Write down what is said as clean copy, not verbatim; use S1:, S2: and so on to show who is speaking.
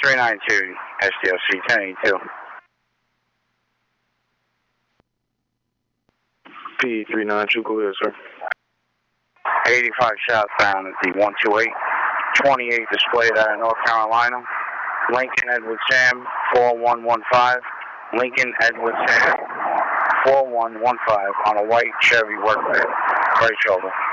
S1: 392 SDLC 1082.
S2: P392, go ahead, sir.
S1: 85 southbound at the 128. 28 displayed out of North Carolina. Lincoln Edward Sam 4115. Lincoln Edward Sam 4115 on a white Chevy work van, right shoulder.